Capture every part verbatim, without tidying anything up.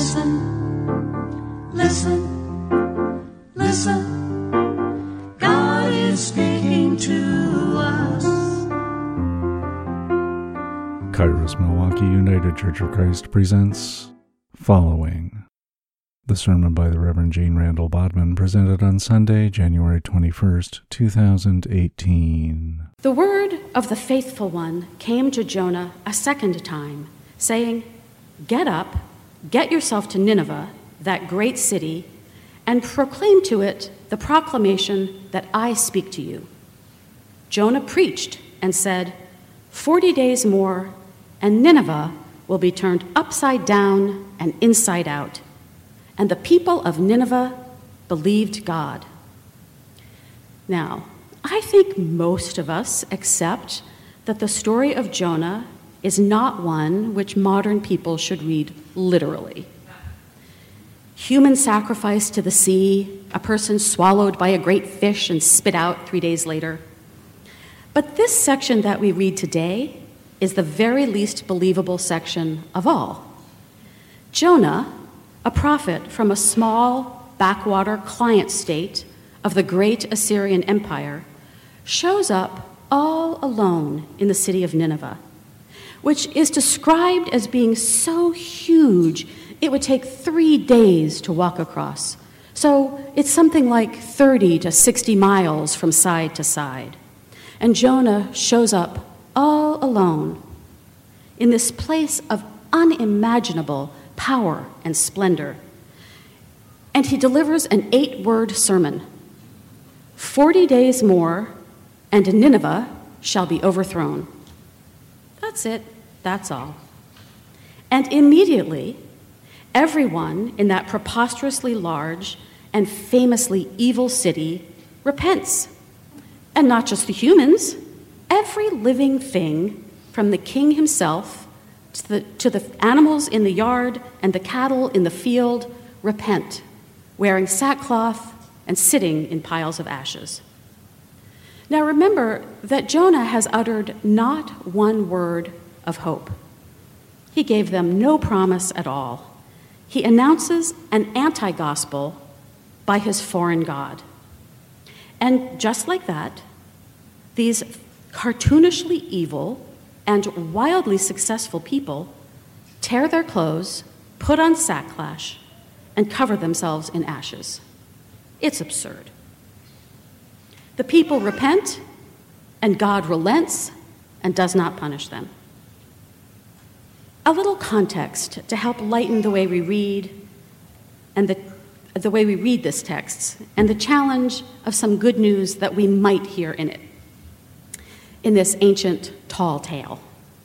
Listen, listen, listen. God is speaking to us. Kairos Milwaukee United Church of Christ presents Following, the sermon by the Reverend Jane Randall Bodman, presented on Sunday, January twenty-first, two thousand eighteen. The word of the faithful one came to Jonah a second time, saying, "Get up, get yourself to Nineveh, that great city, and proclaim to it the proclamation that I speak to you." Jonah preached and said, Forty days more, and Nineveh will be turned upside down and inside out." And the people of Nineveh believed God. Now, I think most of us accept that the story of Jonah is not one which modern people should read literally. Human sacrifice to the sea, a person swallowed by a great fish and spit out three days later. But this section that we read today is the very least believable section of all. Jonah, a prophet from a small backwater client state of the great Assyrian Empire, shows up all alone in the city of Nineveh, which is described as being so huge it would take three days to walk across. So it's something like thirty to sixty miles from side to side. And Jonah shows up all alone in this place of unimaginable power and splendor. And he delivers an eight-word sermon. Forty days more, and Nineveh shall be overthrown. That's it. That's all. And immediately, everyone in that preposterously large and famously evil city repents. And not just the humans, every living thing, from the king himself to the, to the animals in the yard and the cattle in the field, repent, wearing sackcloth and sitting in piles of ashes. Now remember that Jonah has uttered not one word of hope. He gave them no promise at all. He announces an anti-gospel by his foreign god. And just like that, these cartoonishly evil and wildly successful people tear their clothes, put on sackcloth, and cover themselves in ashes. It's absurd. The people repent, and God relents and does not punish them. A little context to help lighten the way we read and the, the way we read this text and the challenge of some good news that we might hear in it, in this ancient tall tale.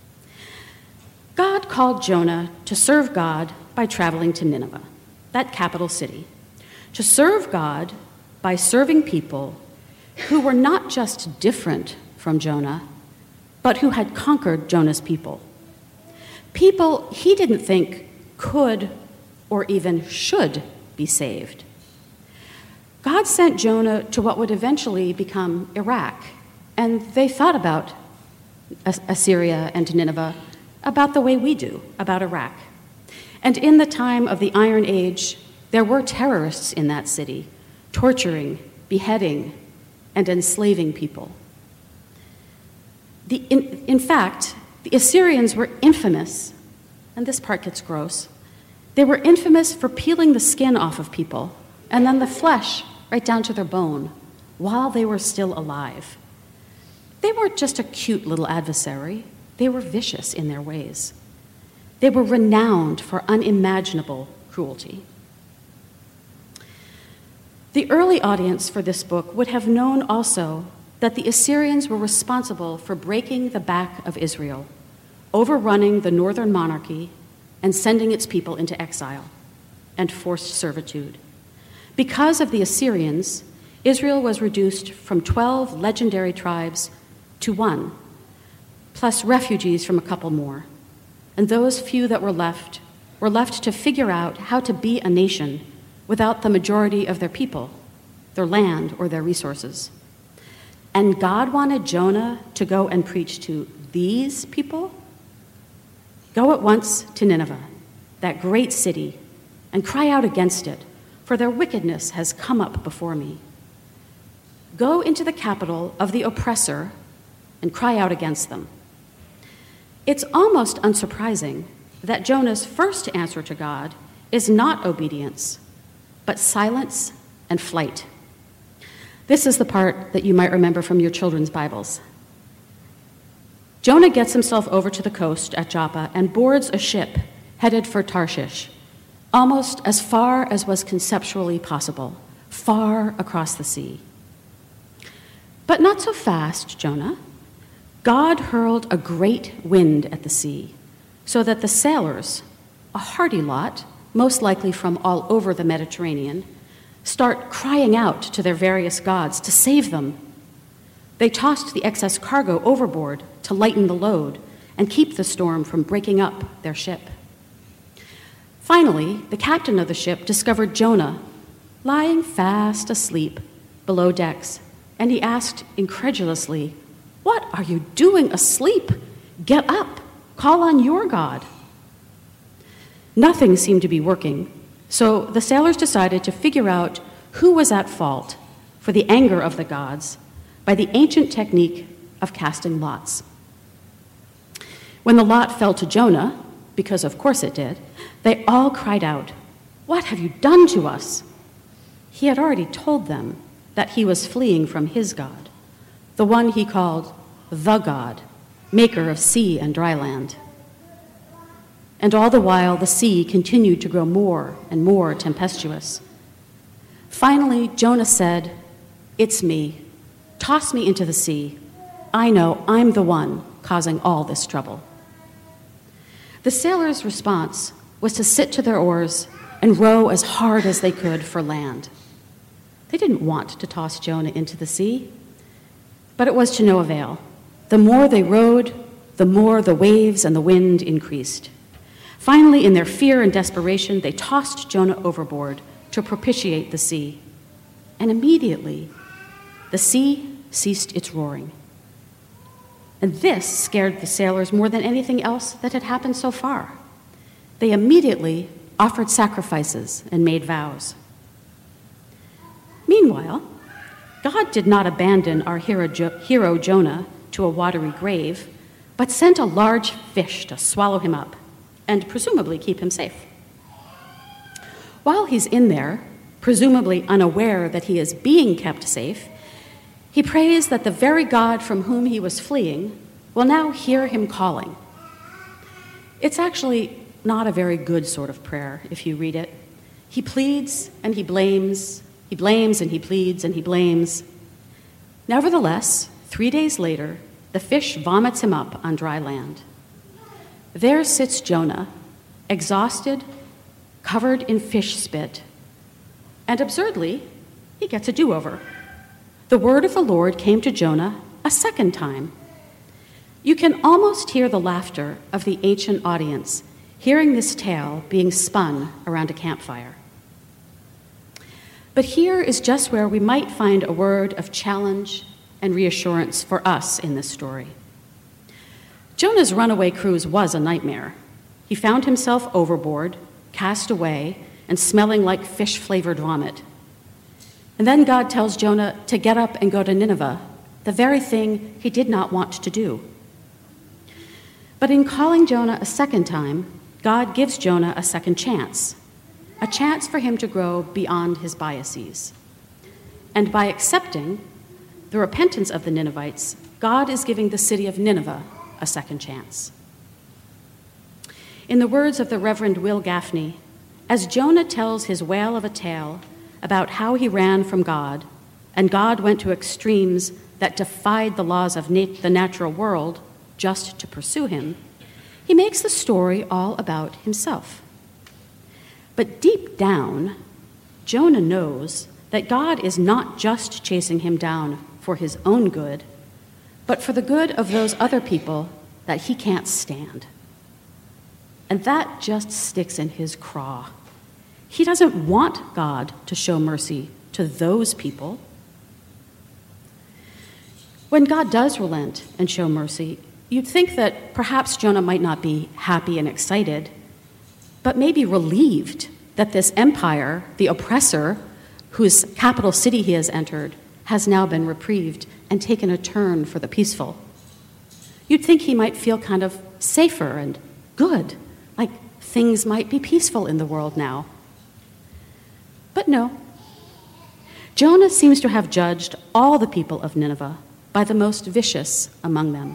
God called Jonah to serve God by traveling to Nineveh, that capital city, to serve God by serving people who were not just different from Jonah, but who had conquered Jonah's people. People he didn't think could or even should be saved. God sent Jonah to what would eventually become Iraq, and they thought about Assyria and Nineveh about the way we do about Iraq. And in the time of the Iron Age, there were terrorists in that city, torturing, beheading, and enslaving people. The, in, in fact, the Assyrians were infamous, and this part gets gross, they were infamous for peeling the skin off of people and then the flesh right down to their bone while they were still alive. They weren't just a cute little adversary, they were vicious in their ways. They were renowned for unimaginable cruelty. The early audience for this book would have known also that the Assyrians were responsible for breaking the back of Israel, overrunning the northern monarchy, and sending its people into exile and forced servitude. Because of the Assyrians, Israel was reduced from twelve legendary tribes to one, plus refugees from a couple more. And those few that were left were left to figure out how to be a nation without the majority of their people, their land, or their resources. And God wanted Jonah to go and preach to these people? Go at once to Nineveh, that great city, and cry out against it, for their wickedness has come up before me. Go into the capital of the oppressor and cry out against them. It's almost unsurprising that Jonah's first answer to God is not obedience, but silence and flight. This is the part that you might remember from your children's Bibles. Jonah gets himself over to the coast at Joppa and boards a ship headed for Tarshish, almost as far as was conceptually possible, far across the sea. But not so fast, Jonah. God hurled a great wind at the sea, so that the sailors, a hardy lot, most likely from all over the Mediterranean, start crying out to their various gods to save them. They tossed the excess cargo overboard to lighten the load and keep the storm from breaking up their ship. Finally, the captain of the ship discovered Jonah lying fast asleep below decks, and he asked incredulously, "What are you doing asleep? Get up, call on your God." Nothing seemed to be working, so the sailors decided to figure out who was at fault for the anger of the gods by the ancient technique of casting lots. When the lot fell to Jonah, because of course it did, they all cried out, "What have you done to us?" He had already told them that he was fleeing from his God, the one he called the God, maker of sea and dry land. And all the while, the sea continued to grow more and more tempestuous. Finally, Jonah said, "It's me. Toss me into the sea. I know I'm the one causing all this trouble." The sailors' response was to sit to their oars and row as hard as they could for land. They didn't want to toss Jonah into the sea, but it was to no avail. The more they rowed, the more the waves and the wind increased. Finally, in their fear and desperation, they tossed Jonah overboard to propitiate the sea. And immediately, the sea ceased its roaring. And this scared the sailors more than anything else that had happened so far. They immediately offered sacrifices and made vows. Meanwhile, God did not abandon our hero, jo- hero Jonah to a watery grave, but sent a large fish to swallow him up and presumably keep him safe. While he's in there, presumably unaware that he is being kept safe, he prays that the very God from whom he was fleeing will now hear him calling. It's actually not a very good sort of prayer if you read it. He pleads and he blames, he blames and he pleads and he blames. Nevertheless, three days later, the fish vomits him up on dry land. There sits Jonah, exhausted, covered in fish spit, and absurdly, he gets a do-over. The word of the Lord came to Jonah a second time. You can almost hear the laughter of the ancient audience hearing this tale being spun around a campfire. But here is just where we might find a word of challenge and reassurance for us in this story. Jonah's runaway cruise was a nightmare. He found himself overboard, cast away, and smelling like fish-flavored vomit. And then God tells Jonah to get up and go to Nineveh, the very thing he did not want to do. But in calling Jonah a second time, God gives Jonah a second chance, a chance for him to grow beyond his biases. And by accepting the repentance of the Ninevites, God is giving the city of Nineveh a second chance. In the words of the Reverend Will Gaffney, as Jonah tells his wail of a tale about how he ran from God, and God went to extremes that defied the laws of nat- the natural world just to pursue him, he makes the story all about himself. But deep down, Jonah knows that God is not just chasing him down for his own good, but for the good of those other people that he can't stand. And that just sticks in his craw. He doesn't want God to show mercy to those people. When God does relent and show mercy, you'd think that perhaps Jonah might not be happy and excited, but maybe relieved that this empire, the oppressor, whose capital city he has entered, has now been reprieved and taken a turn for the peaceful. You'd think he might feel kind of safer and good, like things might be peaceful in the world now. But no. Jonah seems to have judged all the people of Nineveh by the most vicious among them.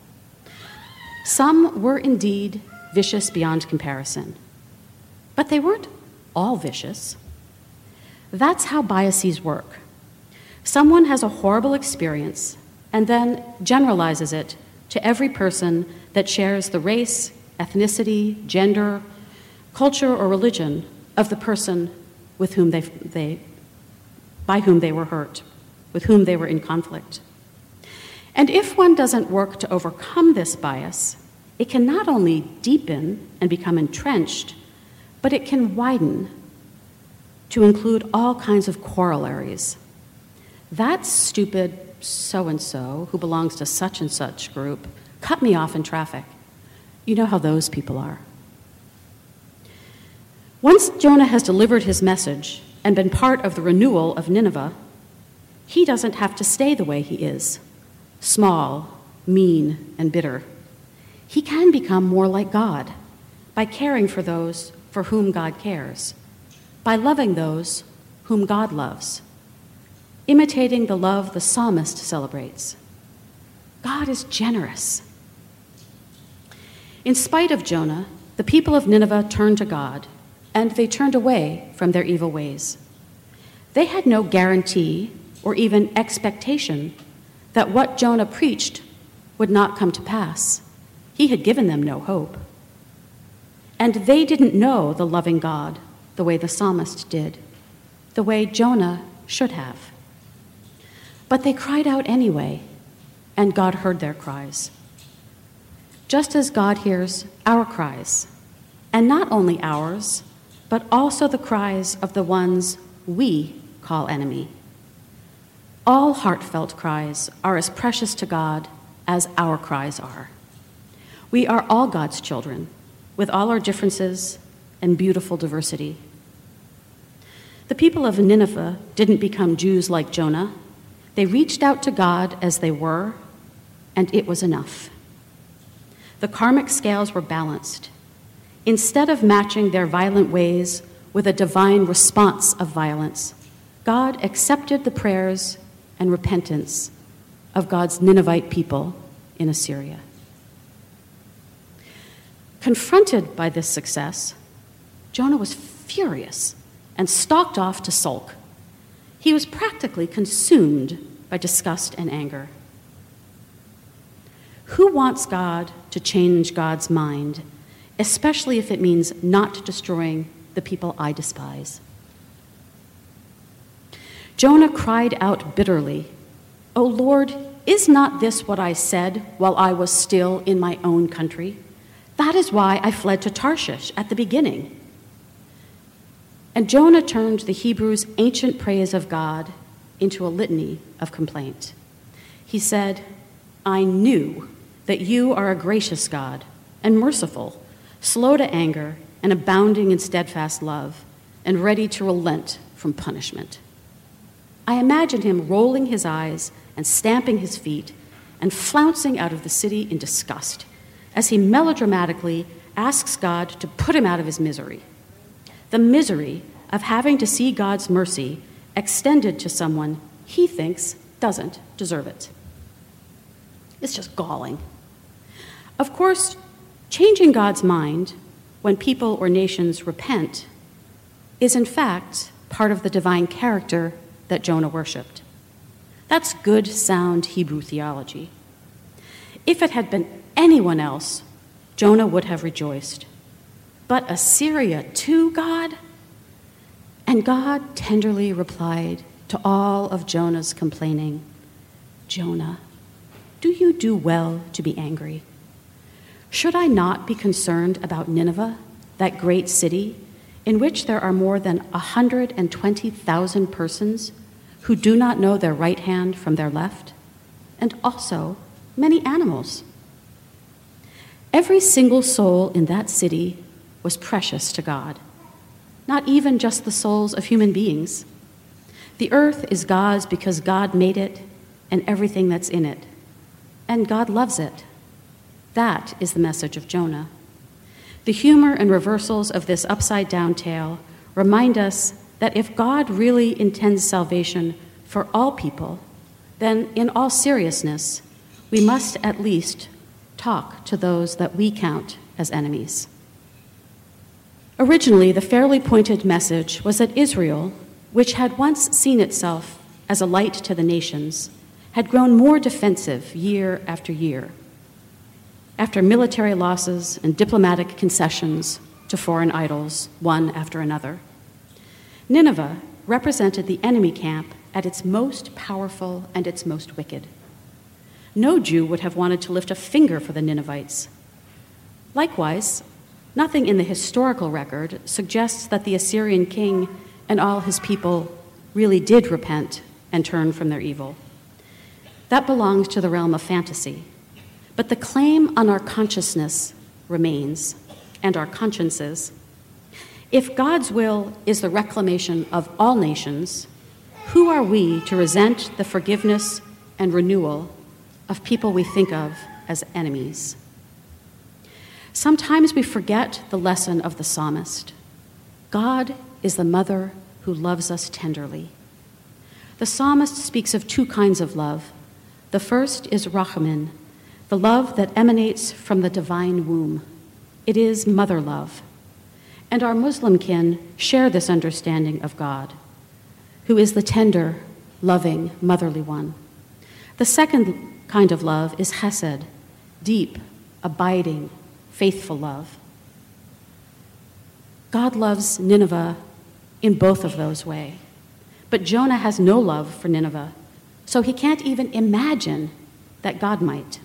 Some were indeed vicious beyond comparison, but they weren't all vicious. That's how biases work. Someone has a horrible experience and then generalizes it to every person that shares the race, ethnicity, gender, culture, or religion of the person with whom they, they, by whom they were hurt, with whom they were in conflict. And if one doesn't work to overcome this bias, it can not only deepen and become entrenched, but it can widen to include all kinds of corollaries. That stupid so-and-so who belongs to such and such group cut me off in traffic. You know how those people are. Once Jonah has delivered his message and been part of the renewal of Nineveh, he doesn't have to stay the way he is, small, mean, and bitter. He can become more like God by caring for those for whom God cares, by loving those whom God loves, imitating the love the psalmist celebrates. God is generous. In spite of Jonah, the people of Nineveh turned to God, and they turned away from their evil ways. They had no guarantee or even expectation that what Jonah preached would not come to pass. He had given them no hope. And they didn't know the loving God the way the psalmist did, the way Jonah should have. But they cried out anyway, and God heard their cries. Just as God hears our cries, and not only ours, but also the cries of the ones we call enemy. All heartfelt cries are as precious to God as our cries are. We are all God's children, with all our differences and beautiful diversity. The people of Nineveh didn't become Jews like Jonah. They reached out to God as they were, and it was enough. The karmic scales were balanced. Instead of matching their violent ways with a divine response of violence, God accepted the prayers and repentance of God's Ninevite people in Assyria. Confronted by this success, Jonah was furious and stalked off to sulk. He was practically consumed by disgust and anger. Who wants God to change God's mind, especially if it means not destroying the people I despise? Jonah cried out bitterly, "O Lord, is not this what I said while I was still in my own country? That is why I fled to Tarshish at the beginning." And Jonah turned the Hebrews' ancient praise of God into a litany of complaint. He said, "I knew that you are a gracious God and merciful, slow to anger and abounding in steadfast love, and ready to relent from punishment." I imagine him rolling his eyes and stamping his feet and flouncing out of the city in disgust as he melodramatically asks God to put him out of his misery. The misery of having to see God's mercy extended to someone he thinks doesn't deserve it. It's just galling. Of course, changing God's mind when people or nations repent is in fact part of the divine character that Jonah worshipped. That's good, sound Hebrew theology. If it had been anyone else, Jonah would have rejoiced. But Assyria too, God? And God tenderly replied to all of Jonah's complaining, "Jonah, do you do well to be angry? Should I not be concerned about Nineveh, that great city, in which there are more than one hundred twenty thousand persons who do not know their right hand from their left, and also many animals? Every single soul in that city was precious to God. not even just the souls of human beings. The earth is God's because God made it and everything that's in it, and God loves it. That is the message of Jonah. The humor and reversals of this upside-down tale remind us that if God really intends salvation for all people, then in all seriousness, we must at least talk to those that we count as enemies. Originally, the fairly pointed message was that Israel, which had once seen itself as a light to the nations, had grown more defensive year after year. After military losses and diplomatic concessions to foreign idols, one after another, Nineveh represented the enemy camp at its most powerful and its most wicked. No Jew would have wanted to lift a finger for the Ninevites. Likewise, nothing in the historical record suggests that the Assyrian king and all his people really did repent and turn from their evil. That belongs to the realm of fantasy. But the claim on our consciousness remains, and our consciences. If God's will is the reclamation of all nations, who are we to resent the forgiveness and renewal of people we think of as enemies? Sometimes we forget the lesson of the psalmist. God is the mother who loves us tenderly. The psalmist speaks of two kinds of love. The first is rachamim, the love that emanates from the divine womb. It is mother love. And our Muslim kin share this understanding of God, who is the tender, loving, motherly one. The second kind of love is chesed, deep, abiding, faithful love. God loves Nineveh in both of those ways. But Jonah has no love for Nineveh, so he can't even imagine that God might.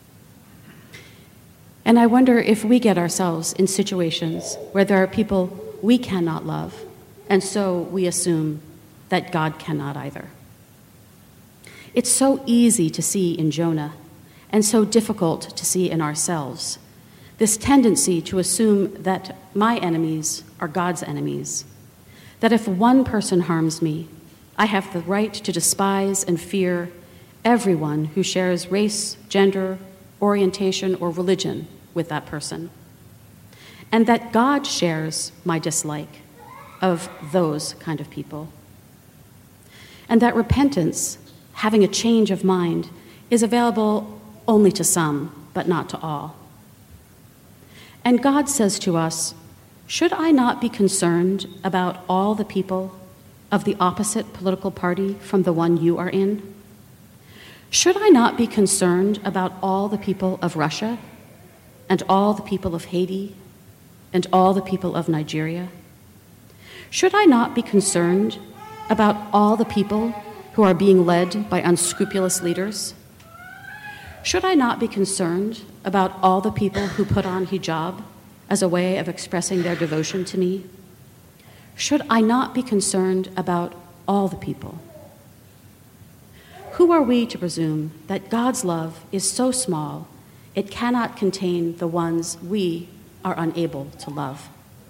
And I wonder if we get ourselves in situations where there are people we cannot love, and so we assume that God cannot either. It's so easy to see in Jonah, and so difficult to see in ourselves, this tendency to assume that my enemies are God's enemies, that if one person harms me, I have the right to despise and fear everyone who shares race, gender, orientation, or religion with that person, and that God shares my dislike of those kind of people, and that repentance, having a change of mind, is available only to some, but not to all. And God says to us, should I not be concerned about all the people of the opposite political party from the one you are in? Should I not be concerned about all the people of Russia and all the people of Haiti and all the people of Nigeria? Should I not be concerned about all the people who are being led by unscrupulous leaders? Should I not be concerned about all the people who put on hijab as a way of expressing their devotion to me? Should I not be concerned about all the people? Who are we to presume that God's love is so small it cannot contain the ones we are unable to love?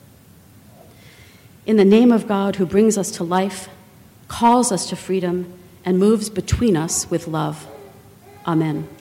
In the name of God, who brings us to life, calls us to freedom, and moves between us with love. Amen.